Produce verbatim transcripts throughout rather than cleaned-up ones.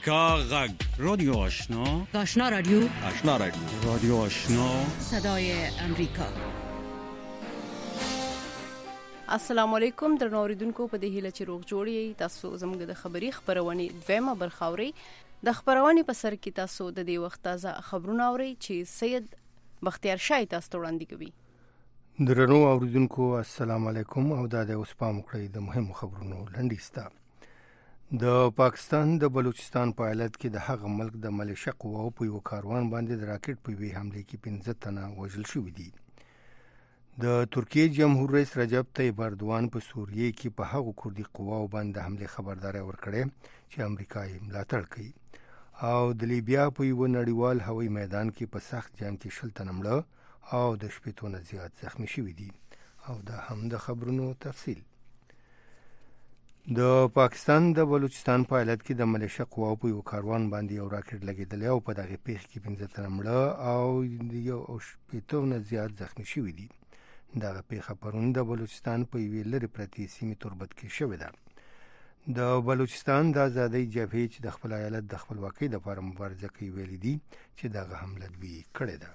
امریکا غږ رادیو آشنا آشنا رادیو آشنا رادیو رادیو آشنا صدای امریکا. السلام علیکم درنو اوریدونکو، په دې هیله چې روغ جوړ یې. تاسو زموږ د خبری خبرونې دویمه برخه اورئ. د خبرونې په سر کې تاسو د دې وخت تازه خبرونه اورئ چې سید بختیار شاه تاسو وړاندې کوي. درنو اوریدونکو السلام علیکم، او دا د اوس پام کړئ د مهمو خبرونو لنډیسته. د پاکستان د بلوچستان په ایالت کې د هغه ملک د ملیشه قواو په یو کاروان باندې د راکټ په وی حمله کې پنځه تنه وژل شوي دي. د ترکیې جمهور رئیس رجب طیب اردوان په سوریه کې په هغو کردي قواو باندې حمله خبرداري ورکړې چې امریکا یې ملاتړ کوي، او د لیبیا په یو نړیوال هوایي میدان کې په سخت جنگ کې شل تنه مړه او د شپېتو نه زیات زخمی شوي دي. او دا هم د خبرونو تفصیل. د پاکستان د بلوچستان په ایالت کې د ملیشه قواو په یو کاروان باندې یو راکټ لګېدلی او په دغه پیښه کې پنځه تنه مړه او یو شپېتو نه زیات زخمی شوي دي. دغه پیښه پرون د بلوچستان په یوې لرې پرتې سیمې تربت کې شوې ده. د بلوچستان د ازادۍ جبهې چې د خپل ایالت د خپلواکۍ لپاره مبارزه کوي ویلي دي چې دغه حمله دوی کړې ده.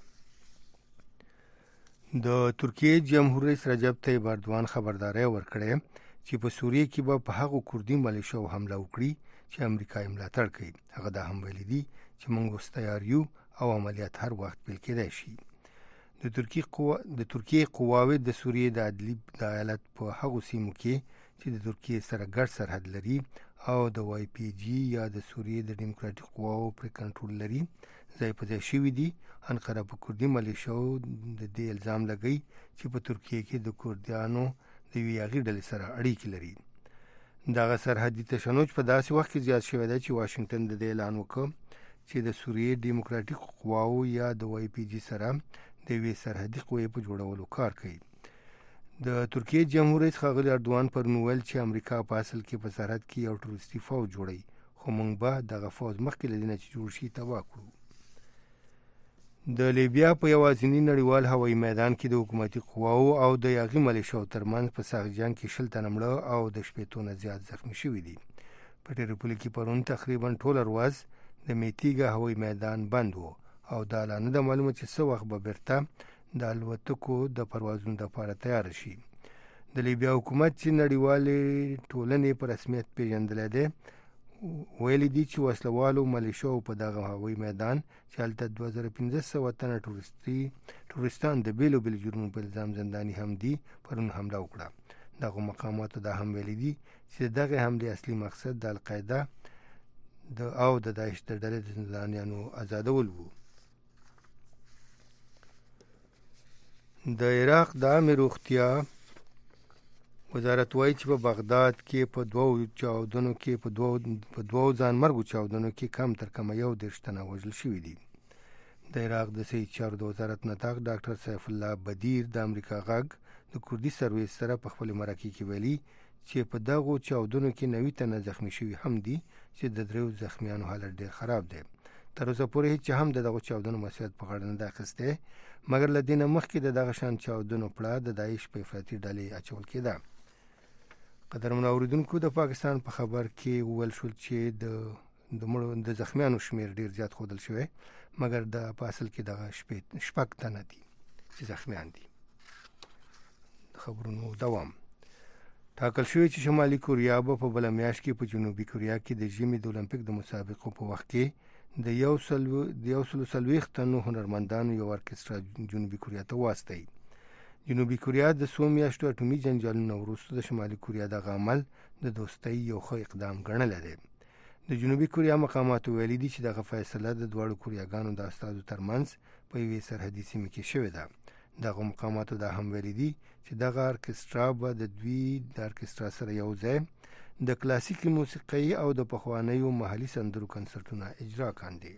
د ترکیې جمهور رئیس رجب طیب اردوان خبرداری ورکړې چې په سوریه کې به په هغو کردي ملیشو حمله وکړي چې امریکا یې ملاتړ کوي. هغه دا هم ویلي دي چې موږ اوس تیار یو او عملیات هر وخت پیل کېدای شي. د ترکیې قوا د ترکیې قواوې د سوریې د ادلیب د ایالت په هغو سیمو کې چې د ترکیې سره ګډ سرحد لري او د وای پی جی یا د سوریې د ډیموکراتیک قواو پر کنټرول لري ځای په ځای شوي دي. انقره په کردي ملیشو د دې الزام لګوي چې په ترکیې کې د کردیانو د یوې هغې ډلې سره اړیکې لري. دغه سرحدي تشنج په داسې وخت کې زیات شوی دی چې واشنګټن د دې اعلان وکړ چې د سوریې ډیموکراتیک قواو یا د وای پی جی سره د یوې سرحدي قوې په جوړولو کار کوي. د ترکیې جمهور رئیس ښاغلي اردوان پرون ویل چې امریکا په اصل کې په سرحد کې یو ټروریستي فوج جوړوي، خو موږ به دغه فوج مخکې له دې نه چې جوړ شي تباه کړو. د لیبیا په یوازیني نړیوال هوایي میدان کې د حکومتي قواو او د یاغي ملیشو ترمنځ په سخت جنګ کې شل تنه مړه او د شپېتو نه زیات زخمی شوي دي. په ټریپولي کې پرون تقریبا ټوله ورځ د میتیګا هوایي میدان بند و او دا لا نه ده معلومه چې څه وخت به بیرته د الوتکو د پروازونو لپاره تیار شي. د لیبیا حکومت چې نړیوالې ټولنې په رسمیت پیژندلی دی ویلي دي چې وسلوالو ملیشو په دغه هوایي میدان چې هلته دوه زره پنځه سوه تنه ټوریستي ټوریستان د بیلو بیلو جرمونو په الزام زنداني هم دي پرون حمله وکړه. دغه مقاماتو دا هم ویلي دي چې دغه حملې اصلي مقصد د القاعده د او د داعش د ډلې د زندانیانو آزادول وو. د عراق د عامې روغتیا وزارت وایي چې په بغداد کې په دوو چاودنو کې په دوو په دوو ځانمرګو چاودنو کې کم تر کمه یو دېرش تنه وژل شوي دي. د عراق د صحي چارو د وزارت نطاق ډاکټر سیف الله بدیر د امریکا غږ د کردي سرویس سره په خپلې مرکې کې ویلي چې په دغو چاودنو کې نوي تنه زخمی شوي هم دي چې د دریو زخمیانو حالت ډېر خراب دی. تر اوسه پورې هېڅ هم د دغو چاودنو مسؤلیت په غاړه نه ده اخیستی، مګر له دې نه مخکې د دغه شان چاودنو پړه د داعش په افراطي ډلې اچول کېده. قدرمنو اوریدونکو، د پاکستان په خبر کې وویل شول چې د د مړو د زخمیانو شمیر ډېر زیات ښودل شوی، مګر د په اصل کې دغه شپږ تنه دي چې زخمیان دي. د خبرونو دوام. ټاکل شوی چې شمالي کوریا به په بله میاشت کې په جنوبي کوریا کې د ژمي د اولمپیک د مسابقو په وخت کې د یو سلو د یو سلو څلوېښت تنو هنرمندانو یو ارکسټرا جنوبي کوریا ته واستوي. جنوبي کوریا د څو میاشتو اټومي جنجالونو وروسته د شمالي کوریا دغه عمل د دوستۍ یو ښه اقدام ګڼلی دی. د جنوبي کوریا مقاماتو ویلي دي چې دغه فیصله د دواړو کوریاګانو د استازو ترمنځ په یوې سرحدي سیمه کې شوې ده. دغه مقاماتو دا هم ویلي دي چې دغه ارکسټرا به د دوی د ارکسټرا سره یو ځای د کلاسیکي موسیقۍ او د پخوانیو محلي سندرو کنسرټونه اجرا کاندي.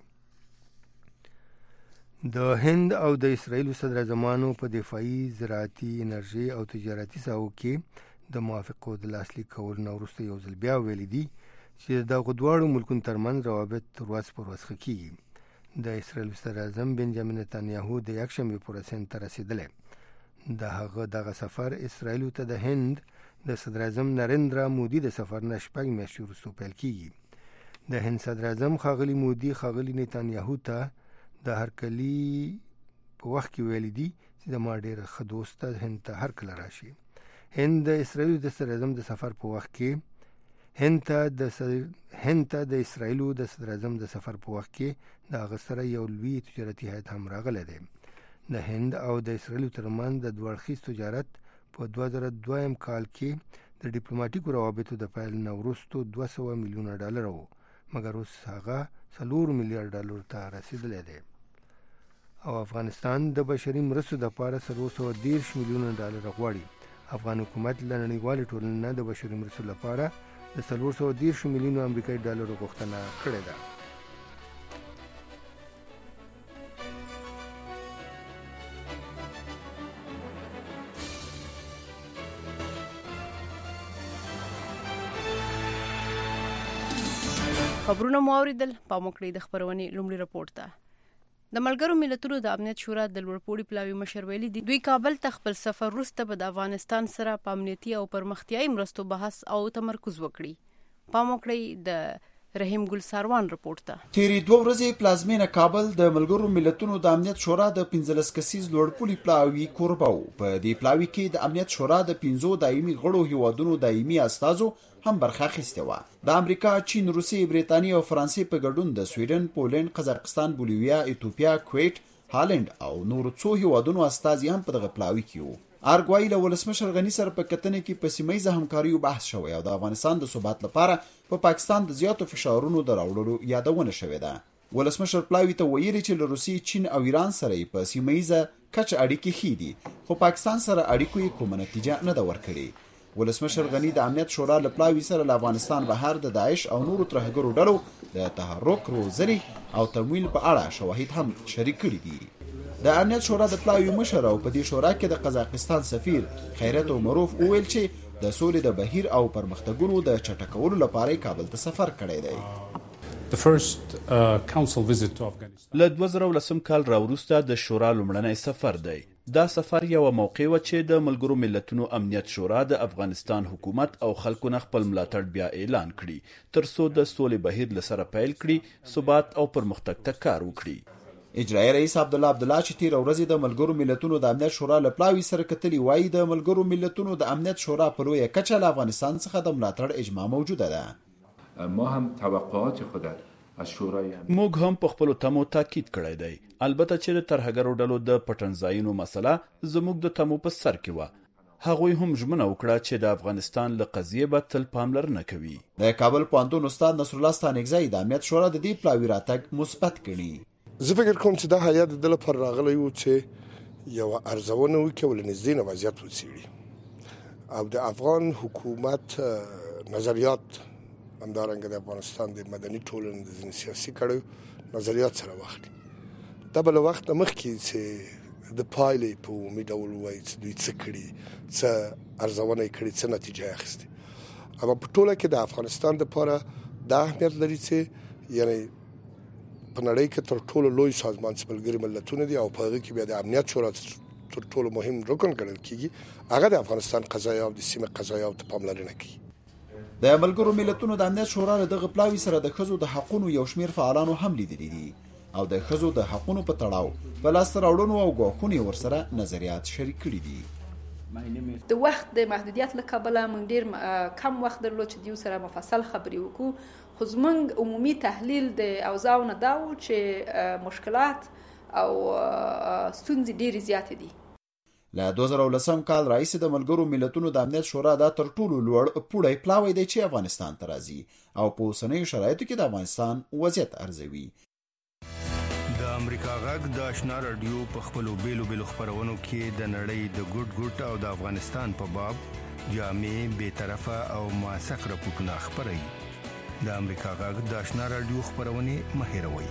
د هند او د اسرائیلو صدراعظمانو په دفاعي، زراعتي، انرژي او تجارتي ساحو کې د موافقو د لاسلیک کولو نه وروسته یو ځل بیا ویلي دي چې دغه دواړو ملکونو ترمنځ روابط ورځ پر ورځ ښه کېږي. د اسرائیل صدراعظم بنجامین نتانیاهو د یکشنبې په ورځ هند ته رسېدلی. د هغه دغه سفر اسرائیلو ته د هند د صدراعظم نریندرا مودي د سفر نه شپږ میاشتې وروسته پیل کېږي. د هند صدر اعظم ښاغلي مودي ښاغلي نیتانیاهو ته د هرکلي په وخت کې ویلي دي چې د ما ډېر ښه دوست ته هند ته هر کله راشي. هند د اسرائیلو د صدر اعظم د سفر په وخت کې هند ته د هند ته د اسرائیلو د صدر اعظم د سفر په وخت کې د هغه سره یو لوی تجارتي هیات هم راغلی دی. د هند او د اسرائیلو ترمنځ د دوه اړخیز تجارت په دوه زره دویم کال کې د ډیپلوماټیکو روابطو د پیل نه وروسته دوه سوه میلیونه ډالر وو، مګر اوس هغه څلور میلیارډ ډالر ته رسیدلی دی. او افغانستان د بشري مرستو لپاره څلور سوه دېرش میلیونه ډالر غواړي. افغان حکومت له نړیوالې ټولنې نه د بشري مرستو لپاره د څلور سوه دېرش میلیونو امریکایي ډالرو غوښتنه کړې ده. خبرونه مو اوریدل. پام وکړئ د خبرونې لومړی رپورټ ته. د ملګرو ملتونو د امنیت شورا د لوړپوړي پلاوي مشر ویلي دي دوی کابل ته خپل سفر وروسته به د افغانستان سره په امنیتي او پرمختیایي مرستو بحث او تمرکز وکړي. پام وکړئ د رحیم ګل ساروان رپورټ ته. تیری دوه ورځې پلازمینه کابل د ملګرو ملتونو د امنیت شورا د پنځلس کسیز لوړپوړي پلاوي کوربه وو. په دې پلاوي کې د امنیت شورا د پنځو دایمي غړو هیوادونو دایمي استازو هم برخه اخیسته و. د امریکا، چین، روسیې، بریتانیا او فرانسې په ګډون د سویډن، پولند، قزاقستان، بولیویا، ایتوپیا، کویت، هالند او نور څو هیوادونو استازي هم په دغه پلاوي کې وو. ارګوایي له ولسمشر غني سره په کتنې کې په سیمه ییزه همکاریو بحث شوی او د افغانستان د ثبات لپاره په پا پاکستان د زیاتو فشارونو د راوړلو یادونه شوې ده. ولسمشر پلاوي ته ویلي چې له روسیې، چین او ایران سره په سیمه ییزه کچ اړیکې ښې دي، خو پاکستان سره اړیکو یې کومه نتیجه نه ده ورکړې. ولسمشر غني د امنیت شورا له پلاوي سره له افغانستان بهر د داعش او نورو ترهګرو ډلو د تحرک، روزنې او تمویل په اړه شواهد هم شریک کړي دي. د امنیت شورا د پلاوي مشر او په دې شورا کې د قزاقستان سفیر خیرت عمروف وویل چې د سولې د بهیر او پرمختګونو د چټکولو لپاره کابل ته سفر کړی دی. The first uh, council visit to Afghanistan. له دوه زره ولسم کال راوروسته د شورا لومړنی سفر دی. دا سفر یو موقع و چې د ملګرو ملتونو امنیت شورا د افغانستان حکومت او خلکو نه خپل ملاتړ بیا اعلان کړي ترڅو د سولې بهیر لسره پیل کړي، ثبات او پرمختګ ته کار وکړي. اجرایي رئیس عبد الله عبدالله چې تیر ورځ د ملګرو ملتونو د امنیت شورا له پلاوي سره کتلی وایي د ملګرو ملتونو د امنیت شورا په لویه کچه له افغانستان څخه د ملاتړ اجماع موجوده ده. ما هم توقعات خود از شورای موږ هم په خپل تمو تاکید کړی دی، البته چې د ترهګرو ډلو د پټنځایونو مسله زموږ د تمو په سر کې و. هغوی هم ژمنه وکړه چې د افغانستان له قضیې به تل پاملرنه کوي. د کابل پوهنتون استاد نصرالله ستانکزی د امنیت شورا د دې پلاوي راتګ مثبت ګڼي. زه فکر کوم چې دا هیات د لپاره راغلی و چې یو ارزونه وکړي ول نږدې نه وضعیت وڅېړي او د افغان حکومت نظریات همدارنګه د افغانستان د مدني ټولنې د ځینې سیاسي کړیو نظریات سره واخلي. دا به له وخته مخکې چې د پایلې په عمومي ډول ووایي چې دوی څه کړي، څه ارزونه یې کړې، څه نتیجه یې اخیستې. اما په ټوله کې د افغانستان دپاره دا اهمیت لري چې یعنې په نړۍ کې تر ټولو لوی سازمان چې ملګري ملتونه دي او په هغه کې بیا د امنیت شورا تر ټولو مهم رکن ګڼل کېږي، هغه د افغانستان قضایا او د سیمې قضایاو ته پاملرنه کوي. د ملګرو ملتونو د امنیت شورا له دغه پلاوي سره د ښځو د حقونو یو شمېر فعالانو هم لیدلي دي او د ښځو د حقونو په تړاو په لاسته راوړنو او ګواښونو یې ورسره نظریات شریک کړي دي. د وخت د محدودیت له کبله موږ ډېر کم وخت درلود چې دیو سره مفصل خبرې وکړو، خو زموږ عمومي تحلیل د اوضاعو نه دا و چې مشکلات او ستونزې ډېرې زیاتې دي. له دوه زره ولسم کال راهیسې د ملګرو ملتونو د امنیت شورا دا تر ټولو لوړ پوړی پلاوی دی چې افغانستان ته راځي او په اوسنیو شرایطو کې د افغانستان وضعیت ارزوي. د امریکا غږ د آشنا رادیو په خپلو بیلو بیلو خپرونو کې د نړۍ د ګوټ ګوټ او د افغانستان په باب جامع، بیطرفه او موثق راپورټونه خپروي. د امریکا غږ د آشنا رادیو خپرونې مه هېروئ.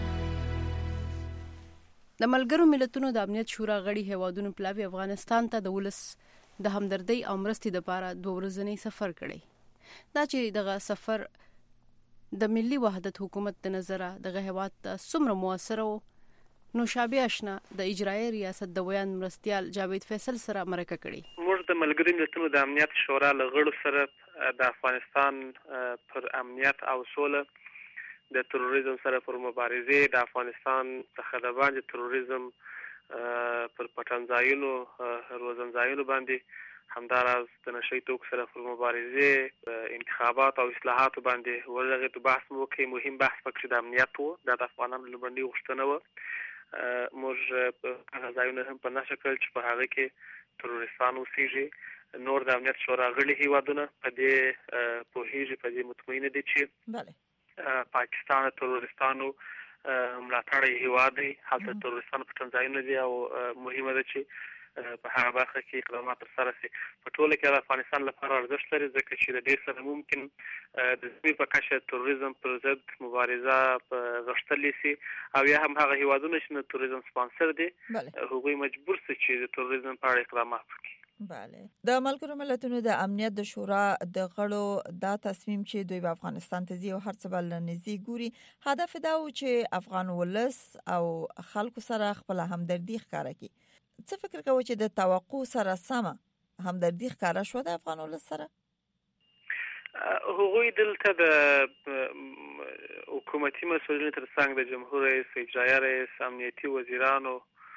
د ملګرو ملتونو د امنیت شورا غړي هیوادونو پلاوي افغانستان ته د ولس د همدردۍ او مرستې لپاره دوه ورځنی سفر کړی. دا چې دغه سفر د ملي وحدت حکومت د نظره دغه هیواد ته څومره موثر و، نو شابه آشنا د اجرایي ریاست د ویان مرستیال جاوید فیصل سره مرکه کړي. موږ د ملګرو ملتونو د امنیت شورا له غړو سره د افغانستان پر امنیت او سوله د تروریزم سره پر مبارزه د افغانستان څخه د باندې تروریزم پر پټنځایونو روزنځایونو باندې همداراز د نشي توک سره پر مبارزه انتخابات او اصلاحات باندې ورغه ته بحث مو کوي. مهم بحث پکې د امنیت وو د افغانانو لبندي غوښتنه و. موږ هغه ځایونه هم په نشه کړل چې په هغه کې تروریستان اوسېږي. نور د امنیت شورا غړي هیوادونه په دې پوهیږي، په دې مطمئن دي چې بله پاکستان تروریستانو ملاتړی هیواد دی. هلته تروریستان په ټنځایونه دي او مهمه ده چې په هغه برخه کې اقدامات ترسره شي. په ټوله کې د افغانستان لپاره ارزښت لري ځکه چې د دې سره ممکن د سیمې په کچه تروریزم پر ضد مبارزه غښتلی شي او یا هم هغه هیوادونه چې د تروریزم سپانسر دي هغوی مجبور شي چې د تروریزم په اړه اقدامات وکړي. بله، د ملګرو ملتونو د امنیت د شورا د غړو دا تصمیم چې دوی په افغانستان ته ځي او هر څه بل نږدې ګوري، هدف دا و چې افغان ولس او خلکو سره خپل همدردي ښکاره کړي. څه فکر کوئ چې د توقع سره سمه همدردي ښکاره شوه د افغان ولس سره؟ هغوی دلته د حکومتي مسؤلینو ترڅنګ د جمهور رئیس، اجرایه رئیس، امنیتي وزیرانو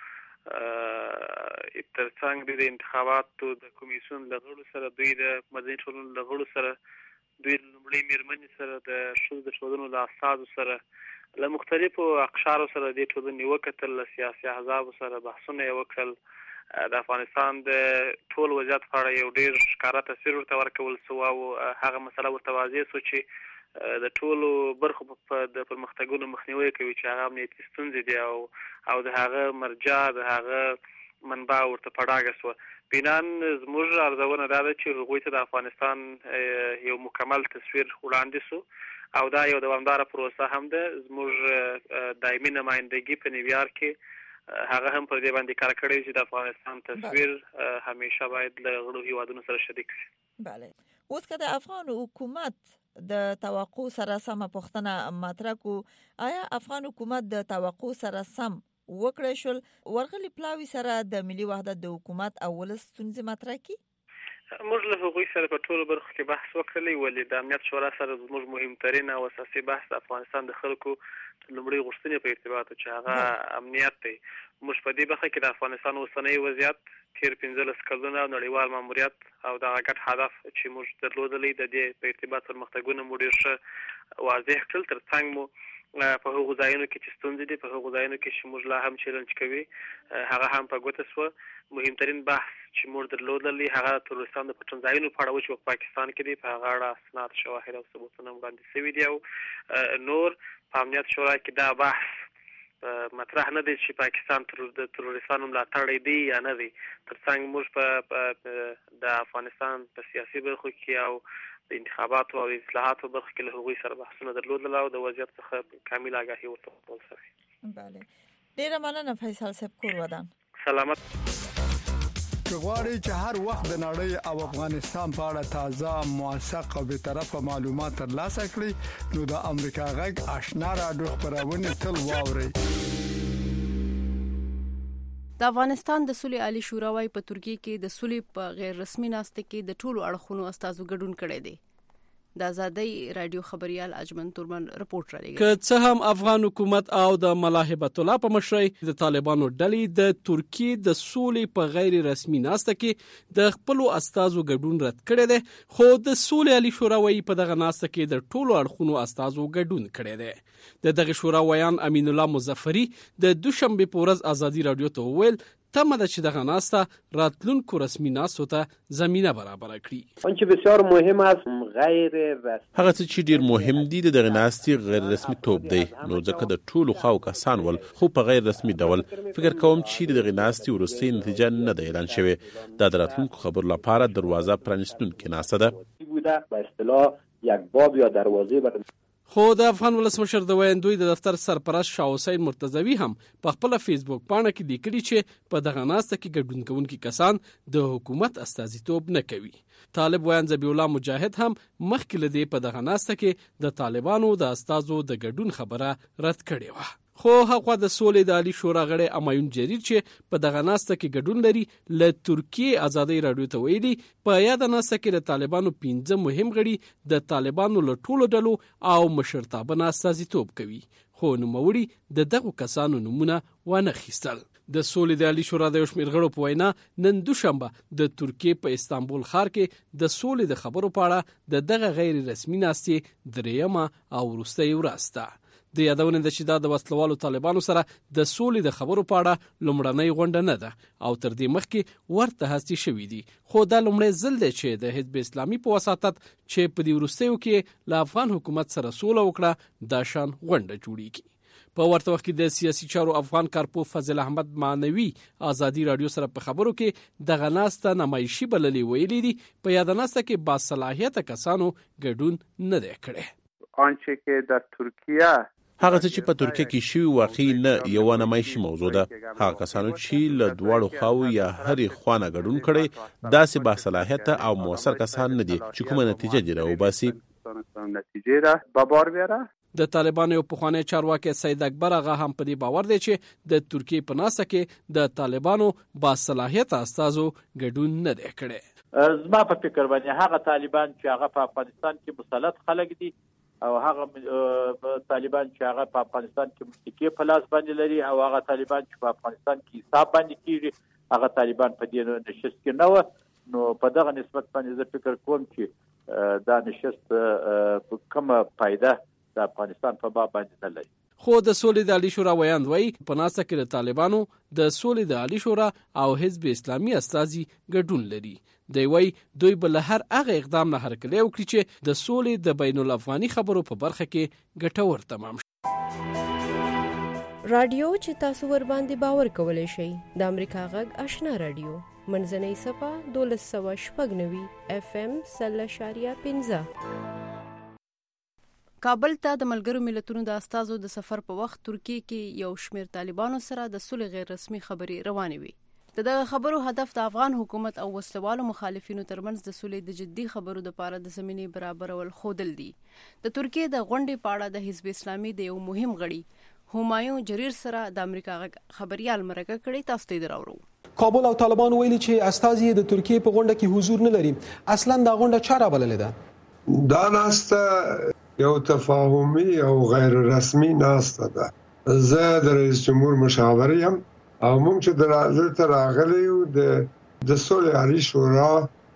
ترڅنګ د انتخاباتو د کمیسیون له غړو سره، دوی د مدني ټولنې له غړو سره، دوی د لومړۍ میرمنې سره، د ښځو د ټولنو له استازو سره، له مختلفو اقشارو سره د دې ټولنې وکتل، له سیاسي احزابو سره بحثونه یې وکړل. د افغانستان د ټول وضعیت په اړه یو ډېر ښکاره تصویر ورته ورکول سو او هغه مسله ورته واضح سو چې د ټولو برخو په د پرمختګونو مخنیوي کوي چې هغه امنیتي ستونزې دي او او د هغه مرجع د هغه منبع ورته په ډاګه سوه. بینان زموږ ارزونه دا ده چې هغوی ته د افغانستان یو مکمل تصویر وړاندې سو او دا یو دوامداره پروسه هم ده. زموږ دایمي نمایندګي په نیویارک کې هغه هم پر دې باندې کار کړی چې د افغانستان تصویر همیشه باید له غړو هیوادونو سره شریک شي. بله، اوس که د افغان حکومت د توقع سره سم پوښتنه مطرح کو، آیا افغان حکومت د توقع سره سم وکړی شول ورغلي پلاوي سره د ملي وحدت د حکومت او ولس ستونزې مطرح کړي؟ موږ له هغوی سره په ټولو برخو کې بحث وکړلی، ولې د امنیت شورا سره زموږ مهمترین او اساسي بحث د افغانستان د خلکو لومړۍ غوښتنې په ارتباط چې هغه امنیت دی. موږ په دې برخه کې د افغانستان اوسنی وضعیت، تیر پنځلس کلونه نړیوال ماموریت او دغه ګډ هدف چې موږ درلودلی، د دې په ارتباط پرمختګونه مو ډېر ښه واضح کړل. ترڅنګ مو په هغو ځایونو کې چې ستونزې دي، په هغو ځایونو کې چې موږ لا هم چیلنج کوي، هغه هم په ګوته سوه. مهمترین بحث چې موږ درلودلی هغه تروریستان د پټنځایونو په اړه و چې په پاکستان کې دي، په هغه اړه اسناد، شواهد او ثبوتونه وړاندې شوي دي او نور په امنیت شورا کې دا بحث مطرح نه دی چې پاکستان د تروریستانو ملاتړی دی یا نه دی. ترڅنګ موږ په د افغانستان په سیاسي برخو کې او د انتخاباتو او اصلاحاتو برخو کې له هغوی سره بحثونه درلودل او د وضعیت څخه کامل آګاهي ورته ورکول شوې. بله، ډېره مننه فیصل صاحب. کور ودان. سلامت. که غواړئ چې هر وخت د نړۍ او افغانستان په اړه تازه، موثق او بیطرفه معلومات ترلاسه کړئ نو د امریکا غږ آشنا راډیو خپرونه تل واورئ. د افغانستان د سولې عالی شورا وايي په ترکیه کې د سولې په غیر رسمي ناسته کې د ټولو اړخونو استازو ګډون کړی دی. د آزادۍ رادیو خبريال اجمن تورمن رپورټ را لګي. که څه هم افغان حکومت او د ملاحبت الله په مشرۍ د طالبانو ډلې د ترکیه د سولې په غیر رسمي ناسته کې د خپل استازو ګډون رد کړی دی، خو د سولې عالی شورا وايي په دغه ناسته کې د ټولو اړخونو استازو ګډون کړی دی. د دغه شورا ویان امین الله مظفری د دوشنبه په ورځ آزادۍ رادیو ته وویل تمه ده چې دغه ناسته راتلونکو رسمي ناستو ته زمینه برابر کړي. آنچه بسیار مهم است غیر رسمي، هغه څه چې ډیر مهم دي د دغه ناستې غیر رسمي توپ دی، نو ځکه د ټولو خواو کسان ول خو په غیر رسمي ډول فکر کوم چې دغه ناستې وروستۍ نتیجه نه ده اعلان شوې. دا د راتلونکو خبرو لپاره دروازه پرانیستونکې ناسته ده. بوده به اصطلاح یک باب یا دروازه بر خو د افغان ولسمشر د ویاندوی د دفتر سرپرست شاه حسین مرتضوی هم په خپل فیسبوک پاڼه کې لیکلي چې په دغه ناسته کې ګډون کوونکي کسان د حکومت استازیتوب نه کوي. طالب ویان ذبیح الله مجاهد هم مخکې له دې په دغه ناسته کې د طالبانو د استازو د ګډون خبره رد کړې وه. خو هغه د سولې د عالی شورا غړی امایون جریر چې په دغه ناسته کې ګډون لري له ترکیه ازادي رادیو ته ویلي په یاد ناسته کې د طالبانو پنځه مهم غړي د طالبانو له ټولو ډلو او مشرتابه استازیتوب کوي، خو نوموړي د دغو کسانو نمونه ونه خیستل. د سولې د عالی شورا د یو شمېر غړو په وینا نن دوشنبه د ترکیه په استانبول ښار کې د سولې د خبرو په اړه د دغه غیر رسمي ناستې دریمه او وروستۍ ورځ ده. د یادونه ده چې دا د وسلوالو طالبانو سره د سولې د خبرو په اړه لومړنۍ غونډه نه ده او تر دې مخکې ورته هڅې شوې دي، خو دا لومړی ځل دی چې د حزب اسلامي په وساطت چې په دې وروستیو کې له افغان حکومت سره سوله وکړه دا شان غونډه جوړیږي. په ورته وخت کې د سیاسي چارو افغان کارپو فضل احمد معنوي ازادي رادیو سره په خبرو کې د غناسته نمایشي بللې ویلي دي په یاد ناسته کې با صلاحیت کسانو ګډون نه دی کړی. آنچه که در ترکیه هغه چې په ترکیه کې شوی واقعي نه یو نمایشي موضوع ده. هغه کسانو چې له دواړو خواو یا هرې خوانه ګډون کړي داسې با صلاحیت او موثر کسان نه دي چې کومه نتیجه دی راوباسي. نتیجه را به بار بیاره. د طالبانو یو پخوانی چارواکي سید اکبر هغه هم په دې باور دی چې د ترکیه په ناسه کې د طالبانو با صلاحیت استازو ګډون نه دی کړی. زما په فکر باندې هغه طالبان چې هغه په افغانستان کې مسلط خلک دي او هغه طالبان چې هغه په افغانستان کې مستقیم په لاس باندې لري او هغه طالبان چې په افغانستان کې حساب باندې کیږي هغه طالبان په دې نشست کې نه و. نو په دغه نسبت باندې زه فکر کوم چې دا نشست کومه فائدہ د افغانستان په باب باندې نه لري. خو د سولې د عالی شورا ویاند وایي په ناسته کې د طالبانو د سولې د عالی شورا او حزب اسلامي استازي ګډون لري. دی وایي دوی به له هر هغه اقدام نه هرکلی وکړي چې د سولې د بین الافغاني خبرو په برخه کې ګټور تمام شي. رادیو چې تاسو ور باندې باور کولای شئ د امریکا غږ آشنا رادیو منځنۍ صفه دولس سوه شپږ نوي اف ام سل اشاریه پنځه. کابل ته د ملګرو ملتونو د استازو د سفر په وخت ترکیه کې یو شمېر طالبانو سره د صلح غیر رسمي خبرې روانې وي. د دغه خبرو هدف د افغان حکومت او وسلوالو مخالفینو ترمنځ د صلح د جدي خبرو لپاره د زمینې برابرول خودل دي. د ترکیه د غونډې په اړه د حزب اسلامي د یو مهم غړي همایون جریر سره د امریکا خبريال مرکه کړي. تاسو ته دراوړو. کابل او طالبان ویلي چې استازي د ترکیه په غونډه کې حضور نه لري. اصلا دا غونډه چا رابللې ده؟ دا ناسته یو تفاهمي او غیر رسمي ناسته ده. زه د رئیس جمهور مشاور یم او موږ چې دلته راغلي یو د د سولې عالی شورا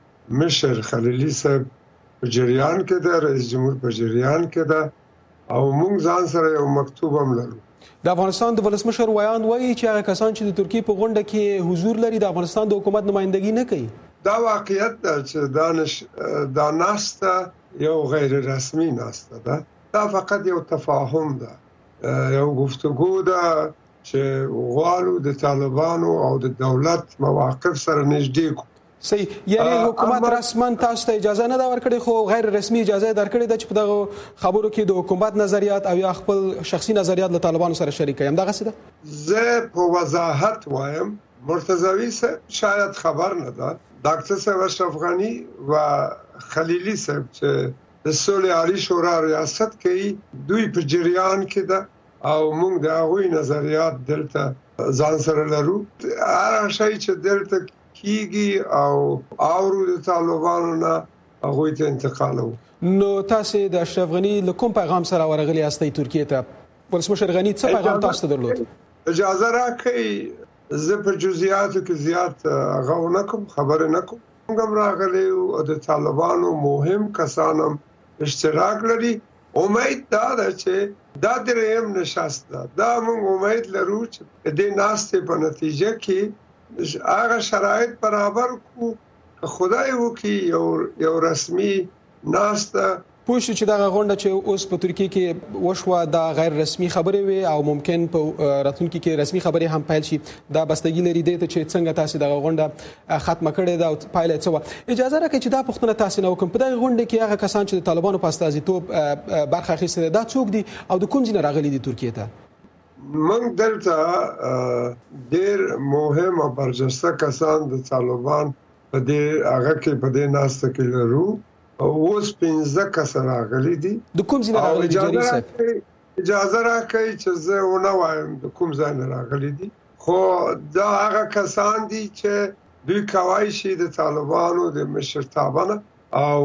مشر خلیلي صاحب په جریان کې ده، رئیس جمهور په جریان کې ده او موږ ځان سره یو مکتوب هم لرو. د افغانستان د ولسمشر ویاند وایي چې هغه کسان چې د ترکیه په غونډه کې حضور لري د افغانستان د حکومت نمائندګي نه کوي. دا واقعیت ده چې دا دا ناسته یو غیر رسمي ناسته ده. دا فقط یو تفاهم ده، یو گفتگو ده چې غواړو د طالبانو او د دولت مواقف سره نږدې کو. صحیح، یعنی حکومت رسما تاسو ته اجازه نه دا ورکړي خو غیر رسمي اجازه درکړي ده چې په دغه خبرو کې د حکومت نظریات او یا خپل شخصي نظریات له طالبانو سره شریک کړي. همدغه څه ده؟ زه په وضاحت وایم مرتضوی صاحب شاید خبر نه ده، ډاکټر صاحب اشرف غنی و خلیلی صاحب چې د سولې عالی شورا ریاست کوي دوی په جریان کې ده او موږ د هغوی نظریات دلته ځان سره لرو. هر شی چې دلته کیږي او اورو د طالبانو نه هغوی ته انتقالو. نو تاسو د اشرف غنی له کوم پیغام سره ورغلی یاستئ ترکیه ته؟ ولسمشر غنی څه پیغام تاسو ته درلود؟ اجازه راکړئ زه په جزئیاتو کې زیات هغه نه کوم، خبرې نه کوم. موږ هم راغلي او د طالبانو مهم کسان هم اشتراک لري. امید دا ده چې دا دریم نشست ده. دا موږ امید لرو چې د دې ناستې په نتیجه کې هغه شرایط برابر کو خدای وکړي یو یو رسمي ناسته. پوه شو چې دغه غونډه چې اوس په ترکیه کې وشوه دا غیر رسمي خبرې وي او ممکن په راتلونکي کې رسمي خبرې هم پیل شي. دا بستګي لري دی چې څنګه تاسو دغه غونډه ختمه کړې ده او پایله څه و. اجازه راکړئ چې دا پوښتنه تاسو نه وکم، په دغه غونډه کې هغه کسان چې د طالبانو په استازیتوب برخه اخیستې ده دا څوک دي او د کوم ځای نه راغلي دي ترکیه ته؟ موږ دلته ډېر مهم او برجسته کسان د طالبان په دې هغه کې په دې ناسته کې لرو. اوس پنځه کس راغلي دي. د کوم ځای راغلي دي جری صاحب؟ اجازه راکړئ چې زه ونه وایم د کوم ځای نه راغلي دي، خو دا هغه کسان دي چې دوی کوای شي د طالبانو د مشرتابه او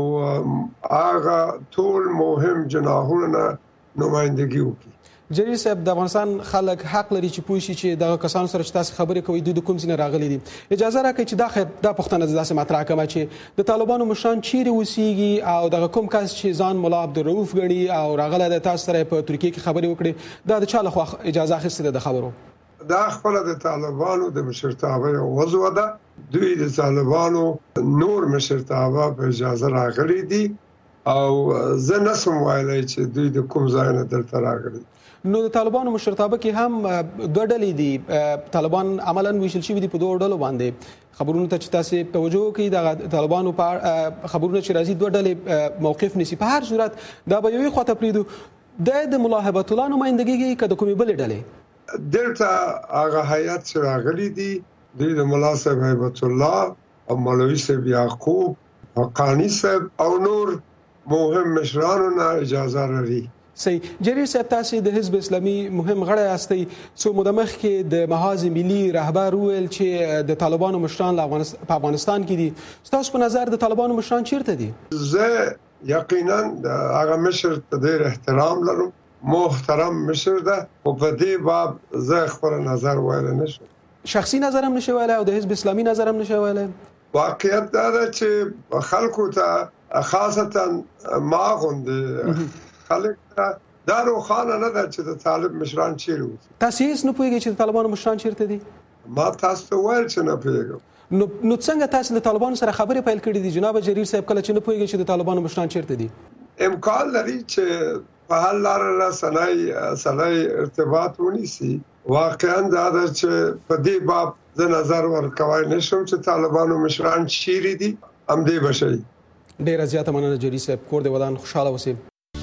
هغه ټول مهم جناحونه نمائندګي وکړي. جلیل صاحب، د افغانستان خلک حق لري چې پوه شي چې د کسانو سره چې تاسو خبرې کوي دوی د کوم ځای نه راغلي دي. اجازه راکړئ چې دا خیر دا پوښتنه داسې مطرح کړم چې د طالبانو مشران چیرې اوسېږي او دغه کوم کس چې ځان ملا عبدالرؤف ګڼي او راغلی د تاسو سره په ترکیه کې خبرې وکړي، دا د چا لخوا اجازه اخیستې ده د خبرو؟ دا خپل د طالبانو د مشرتابه یو وضع ده. دوی د طالبانو نور مشرتابه په اجازه راغلي دي او زه نسم ویلی چې دوی د کوم ځای نه دلته راغلي. نو د طالبانو مشرتابه کې هم دوه ډلې دي. طالبان عملاً ویشل شوي دي په دوه ډلو باندې. خبرونه ته چې تاسو توجه کوي د طالبانو په خبرونه چې راځي دوه ډلې موقف نیسي. په هر صورت دا به یوې خواته پرېږدو د ملا هیبت الله نمائندګي که د کومې بلې ډلې دلته هغه هیئت چې راغلي دي دوی د ملا صاحب هیبت الله او مولوي صاحب یعقوب حقانی صاحب او نور مهم مشرانو نه اجازه لري. صحیح. جلیل صاحب، تاسو د حزب اسلامي مهم غړی یاستئ. څو موده مخکې د محاذ ملي رهبر وویل چې د طالبانو مشران په افغانستان کې دي. ستاسو په نظر د طالبانو مشران چیرته دي؟ زه یقینا هغه مشر ته ډېر احترام لرم، محترم مشر ده، او په دې باب زه خپل نظر ویلی نشم. شخصي نظر هم نشي ویلی او د حزب اسلامي نظر هم نشي ویلی؟ واقعیت دا ده چې خلکو ته خاصتا ما غوندې خلک ته دا روښانه نه ده چې د طالب مشران چیرې اوسي. تاسو هېڅ نه پوهېږئ چې د طالبانو مشران چیرته دي؟ ما تاسو ته ویل چې نه پوهېږم. نو نو څنګه تاسو د طالبانو سره خبرې پیل کړې دي جناب جلیل صاحب کله چې نه پوهېږئ چې د طالبانو مشران چیرته دي؟ امکان لري چې په حل لاره رسنۍ سړی ارتباط ونیسي. واقعا دا ده چې په دې باب زه نظر ورکوی نشم چې طالبانو مشران چیرې دي، همدې به شي. ډېره زیاته مننه جلیل صاحب. کور دې ودان خوشحاله اوسئ.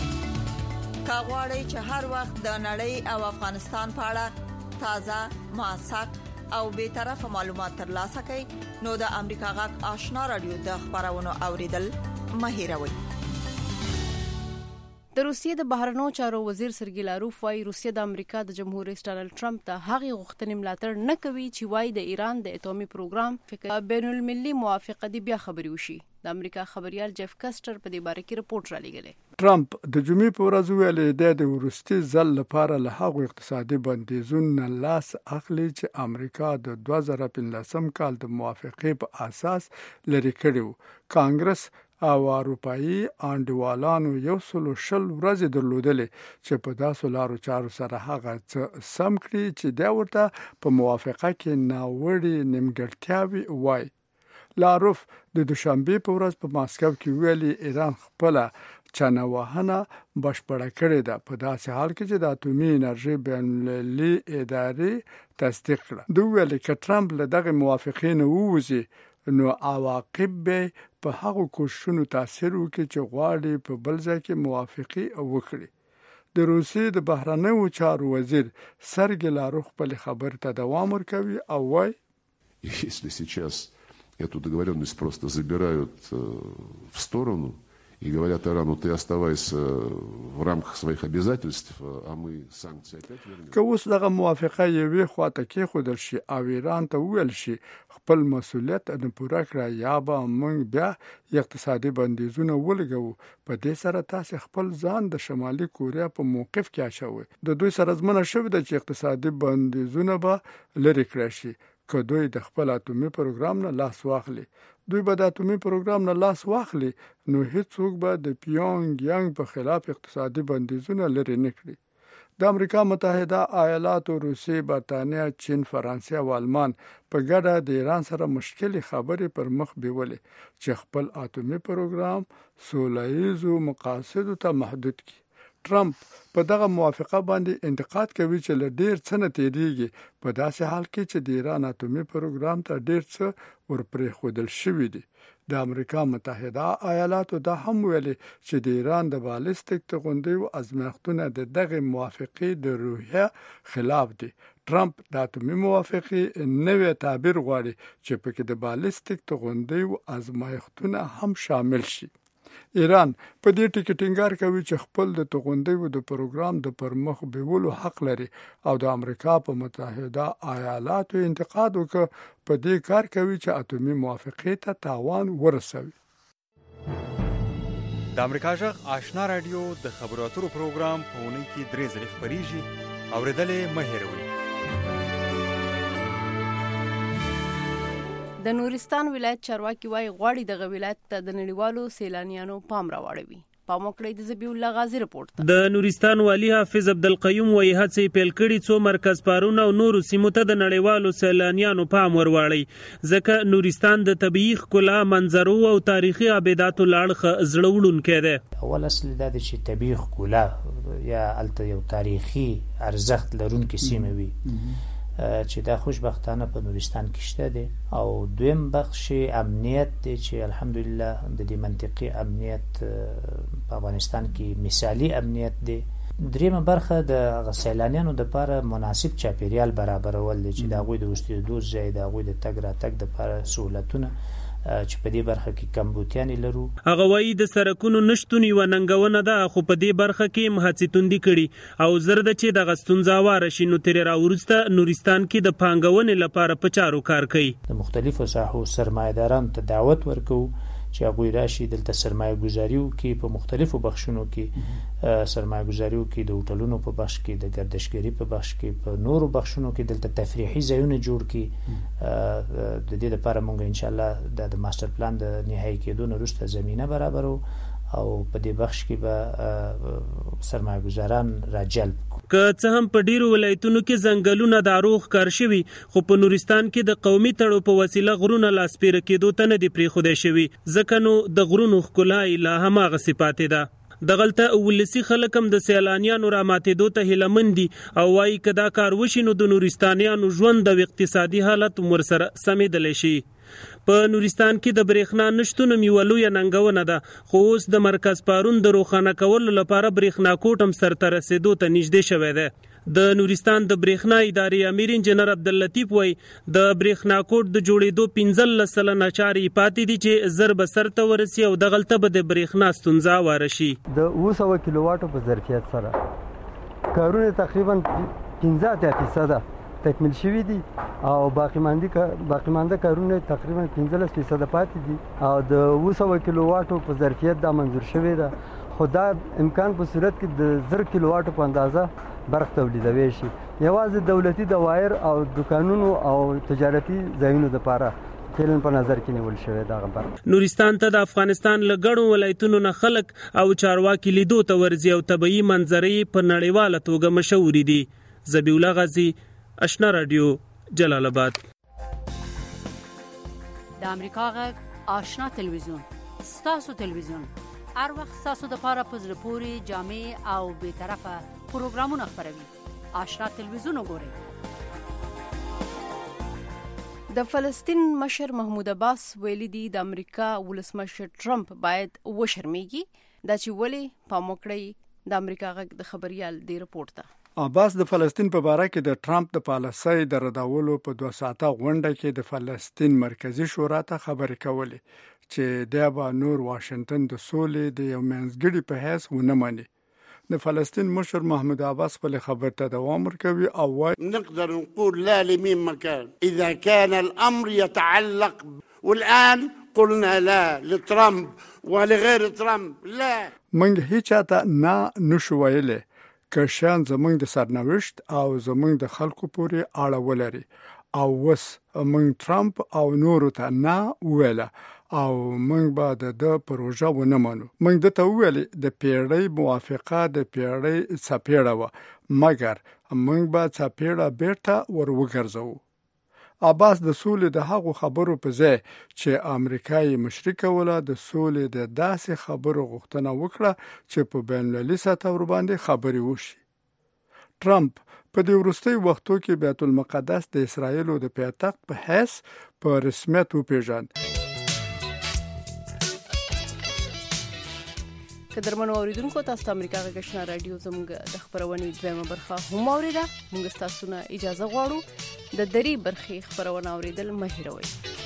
که غواړئ چې هر وخت د نړۍ او افغانستان په اړه تازه، موثق او بې طرفه معلومات ترلاسه کړئ نو د امریکا غږ آشنا رادیو د خبرونو اوریدل مه هېروئ. د روسیې د بهرنیو چارو وزیر سرګی لاروف وايي روسیه د امریکا د جمهور رئیس ډانلډ ټرمپ ته هغه غوښتنې ملاتړ نه کوي چې وايي د ایران د اټومي پروګرام فکر بین المللي موافقه دی بیا خبري وشي. د امریکا خبريال جيف کاستر په دې باره کې رپورت را لېږلی. ټرمپ د جمعې په ورځ ویلي د ورستي ځل لپاره له هغو اقتصادي بندیزونو لاس اخلي چې امریکا د دوه زره پنځلسم کال د موافقې په اساس لري کړیو. کانګرس او اروپאי انډیوالانو یو سلو شل ورځې درلودلې چې په داسو لارو چارو سره هغه څه سم کړي چې دا ورته په موافقه کې ناوړي نیمګړتیاوي وای. لاروف د دوشنبه په ورځ په ماسکو کې ویلي ایران خپل چنوهنه بشپړه کړې ده په داسې حال کې چې د اټومي انرژي بین‌المللي ادارې تصدیق کړه. دوی ویلي چې ټرمپ له دغه موافقې نه ووځي نو عواقب به په هغو کوششونو تاثیر وکړي چې غواړي په بل ځای کې موافقه وکړي. د روسیې د بهرنیو چارو وزیر سرګی لاروف خپل خبر ته دوام ورکوي او وايي если сейчас эту договоренность просто забирают в сторону и говорят Ирану, ты оставайся в рамках своих обязательств, а мы санкции опять вернем. که اوس دغه موافقه یوې خواته کې خودل شي او ایران ته ویل شي خپل مسولیت نه پوره کړی یا به موږ بیا اقتصادي بندیزونه ولګو. په دې سره تاسو خپل ځان د شمالي کوریا په موقف کې اچوي. د دوی سره زمونه شوې ده چې اقتصادي بندیزونه به لري کړی شي که دوی د خپل اټومي پروګرام نه لاس واخلي. دوی به د اټومي پروګرام نه لاس واخلي نو هیڅوک به د پیونګ یانګ په خلاف اقتصادي بندیزونه لري نه کړي. د امریکا متحده ایالاتو، روسیې، برتانیا، چین، فرانسې او آلمان په ګډه د ایران سره مشکلې خبرې پر مخ بیولې چې خپل اټومي پروګرام سوله‌ییزو مقاصدو ته محدود کړي. ټرمپ په دغه موافقه باندې انتقاد کوي چې له ډیر څه نه تیریږي په داسې حال کې چې د ایران اټومي پروګرام ته ډیر څه ورپرېښودل شوي دي. د امریکا متحده ایالاتو دا هم ویلي چې د ایران د بالستیک توغندیو ازمایښتونه د دغه موافقې د روحیه خلاف دي. ټرمپ د اټومي موافقې نوې تعبیر غواړي چې پکې د بالستیک توغندیو ازمایښتونه هم شامل شي. ایران په دې ټکي ټینګار کوي چې خپل د توغندیو د پروګرام د پرمخ بیولو حق لري او د امریکا په متحده ایالاتو انتقاد وکړ په دې کار کوي چې اتومي موافقې ته تاوان ورسوي. د امریکا جغ آشنا رادیو د خبرو اترو پروګرام په اونۍ کې درې ځلې خپریږي، اورېدلې مه هېروئ. د نورستان ولایت چارواکي وايي غواړي دغه ولایت ته د نړیوالو سیلانیانو پام راوړوي. پام وکړئ د زبیح الله غازی رپورټ ته. د نورستان والی حافظ عبدالقیوم وايي هڅې پیل کړي څو مرکز پارونه او نورو سیمو ته د نړیوالو سیلانیانو پام ورواړي، ځکه نورستان د طبیعي ښکلا، منظرو او تاریخي ابداتو له اړخه زړه وړونکی دی. اول اصل دا دی چې طبیعي ښکلا یا هلته یو تاریخي ارزښت لرونکې سیمه وي چې دا خوشبختانه په نورستان کې شته دی، او دویم بخش امنیت دی چې الحمدلله د دې منطقي امنیت په افغانستان کې مثالي امنیت دی. دریمه برخه د سیلانیانو دپاره مناسب چاپیریال برابرول دی چې د هغوی د اوسېدو ځای، د هغوی د تګ راتګ دپاره سهولتونه چې په دې برخه کې کمبودیانې لرو. هغه وایي د سرکونو نشتون یوه ننګونه ده، خو په دې برخه کې هم هڅې توندې کړي او زر ده چې دغه ستونزه هواره شي. نو ترې راوروسته نورستان کې د پانګونې لپاره په چارو کار کوي. د مختلفو ساحو سرمایه‌دارانو ته دعوت ورکوو چې هغوی راشي دلته سرمایه ګزاري وکړي، په مختلفو بخشونو کې سرمایه ګزاري وکړي، د هوټلونو په بخش کې، د ګردشګري په بخش کې، په نورو بخشونو کې دلته تفریحي ځایونه جوړ کړي. د دې لپاره موږ انشاءالله د ماستر پلان د نهایي کېدو نه وروسته زمینه برابرو او په دې بخش کې به سرمایه ګزاران راجلب کړو. که څه هم په ډیرو ولایتونو کې ځنګلونه د اروغ کار شوي، خو په نورستان کې د قومي تړو په وسیله غرونه لاسپیره کېدو ته نه دي پرېښودی شوي، ځکه نو د غرونو ښکلا یې لا هماغسې پاتې ده. دغلته ولسي خلک هم د سیلانیانو راماتېدو ته هیله مند دي او وایي که دا کار وشي نو د نورستانیانو ژوند او اقتصادي حالت هم ورسره سمېدلی شي. په نورستان کې د برېښنا نشتون هم یوه لویه ننګونه ده، خو اوس د مرکز پارون د روښانه کولو لپاره برېښنا کوټ هم سرته رسېدو ته نږدې شوی دی. د نورستان د برېښنا ادارې امیر انجینر عبداللطیف وایي د برېښنا کوټ د جوړېدو پنځلس سلنه چارې پاتې دي چې زر به سرته ورسي او دغلته به د برېښنا ستونزه هواره شي. د اوه سوه کیلو واټو په ظرفیت سره کارونه تقریبا پنځه اتیا فیصده تکمیل شوي دي او باقی مانده باقی مانده کارونه تقریبا پنځلس فیصده پاتې دي او د اوه سوه کیلو واټو په ظرفیت دا منظور شوی ده، خو دا امکان په صورت کې د زر کیلو واټو په اندازه برق تولیدوي شي. یوازې دولتي دوایر او دکانونو او تجارتي ځایونو لپاره فعلا په نظر کې نیول شوی دا خبر. نورستان ته د افغانستان له ګڼو ولایتونو نه خلک او چارواکي لیدو ته ورځي او طبیعي منظرې په نړیواله توګه مشهورې دي. زبیح الله غازی، آشنا رادیو، جلال آباد. د امریکا غږ آشنا تلویزیون، ستاسو تلویزیون، هر وخت ستاسو دپاره په زړه پورې، جامع او بېطرفه پروګرامونه خپروي. آشنا تلویزیون وګورئ. د فلسطین مشر محمود عباس ویلي دي د امریکا ولسمشر ټرمپ باید وشرمېږي. دا چې ولې پام وکړئ د امریکا غږ د خبریال دی رپورټ ته. عباس د فلسطین په باره کې د ټرمپ د پالیسۍ د ردولو په دوه ساعته غونډه کې د فلسطین مرکزی شورا ته خبرې کولې چې دا به نور واشنگټن د سولې د یو منځګړي په حیث ونه مني. د فلسطین مشر محمود عباس خپل خبر ته دوام ورکوي او وايي نقدر نقول لا لمين مكان اذا كان الامر يتعلق، والان قلنا لا لترامب ولغير ترامب لا. موږ هیڅ ته نه نشو ویلې که شان زمونږ د سرنوشت او زمونږ د خلکو پورې اړه ولري او وس موږ ټرمپ او نورو ته نه ویله او موږ به د د پروژه ونه منو. موږ د ته ویلې د پیړۍ موافقه د پیړۍ څپېړه وه، مګر موږ به څپېړه بیرته ور وګرځوو. عباس د سولې د هغو خبرو په ځای چې امریکا یې مشري کوله د سولې د داسې خبرو غوښتنه وکړه چې په بین المللي سطح ورباندې خبرې وشي. ټرمپ په دې وروستیو وختو کې بیت المقدس د اسرایلو د پایتخت په حیث په رسمیت وپېژاند. قدرمنو اوریدونکو، تاسو ته امریکا غږ آشنا رادیو زموږ د خبرونې دویمه برخه هم اوریده. موږ ستاسو نه اجازه غواړو د درې برخې خبرونه اوریدل مه هېروئ.